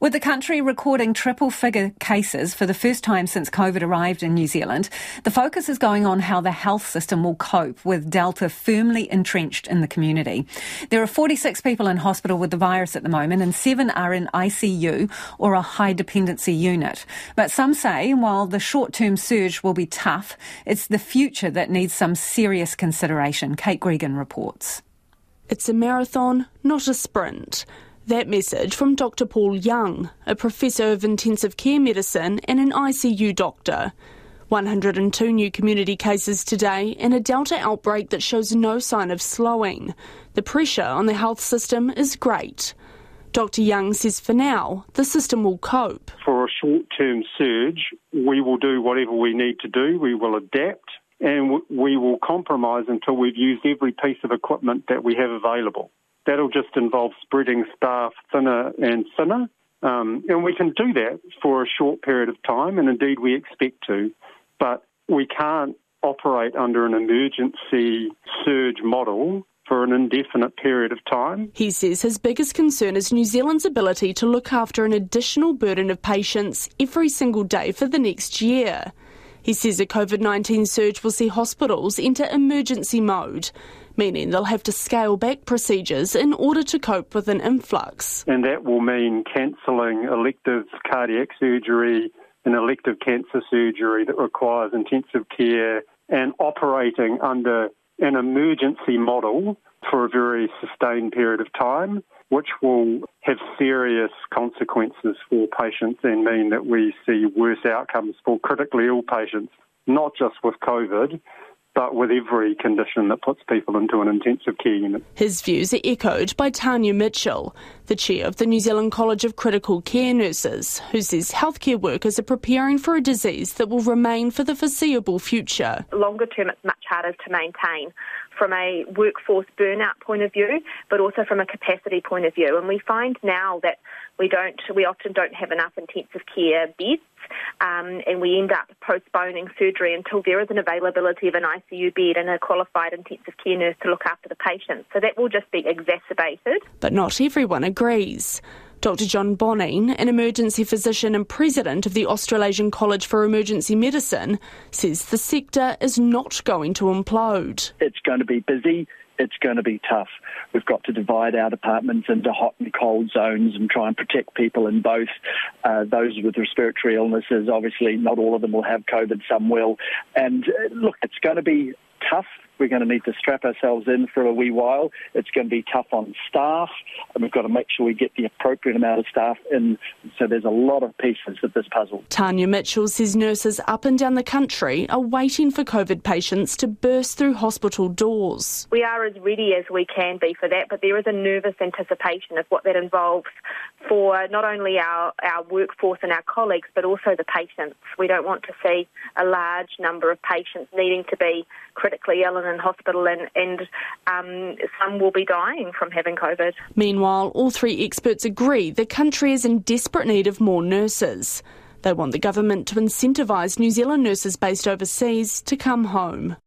With the country recording triple-figure cases for the first time since COVID arrived in New Zealand, the focus is going on how the health system will cope with Delta firmly entrenched in the community. There are 46 people in hospital with the virus at the moment and 7 are in ICU or a high dependency unit. But some say while the short-term surge will be tough, it's the future that needs some serious consideration. Kate Gregan reports. It's a marathon, not a sprint. That message from Dr. Paul Young, a professor of intensive care medicine and an ICU doctor. 102 new community cases today and a Delta outbreak that shows no sign of slowing. The pressure on the health system is great. Dr. Young says for now, the system will cope. For a short-term surge, we will do whatever we need to do. We will adapt and we will compromise until we've used every piece of equipment that we have available. That'll just involve spreading staff thinner and thinner. And we can do that for a short period of time, and indeed we expect to. But we can't operate under an emergency surge model for an indefinite period of time. He says his biggest concern is New Zealand's ability to look after an additional burden of patients every single day for the next year. He says a COVID-19 surge will see hospitals enter emergency mode, meaning they'll have to scale back procedures in order to cope with an influx. And that will mean cancelling elective cardiac surgery and elective cancer surgery that requires intensive care and operating under an emergency model for a very sustained period of time, which will have serious consequences for patients and mean that we see worse outcomes for critically ill patients, not just with COVID, but with every condition that puts people into an intensive care unit. His views are echoed by Tanya Mitchell, the chair of the New Zealand College of Critical Care Nurses, who says healthcare workers are preparing for a disease that will remain for the foreseeable future. Longer term, it's much harder to maintain from a workforce burnout point of view, but also from a capacity point of view. And we find now that we often don't have enough intensive care beds, and we end up postponing surgery until there is an availability of an ICU bed and a qualified intensive care nurse to look after the patient. So that will just be exacerbated. But not everyone agrees. Dr. John Bonine, an emergency physician and president of the Australasian College for Emergency Medicine, says the sector is not going to implode. It's going to be busy. It's going to be tough. We've got to divide our departments into hot and cold zones and try and protect people in both. Those with respiratory illnesses, obviously not all of them will have COVID, some will. And look, it's going to be tough. We're going to need to strap ourselves in for a wee while. It's going to be tough on staff, and we've got to make sure we get the appropriate amount of staff in. So there's a lot of pieces of this puzzle. Tanya Mitchell says nurses up and down the country are waiting for COVID patients to burst through hospital doors. We are as ready as we can be for that, but there is a nervous anticipation of what that involves for not only our workforce and our colleagues, but also the patients. We don't want to see a large number of patients needing to be critically ill and in hospital, and some will be dying from having COVID. Meanwhile, all three experts agree the country is in desperate need of more nurses. They want the government to incentivise New Zealand nurses based overseas to come home.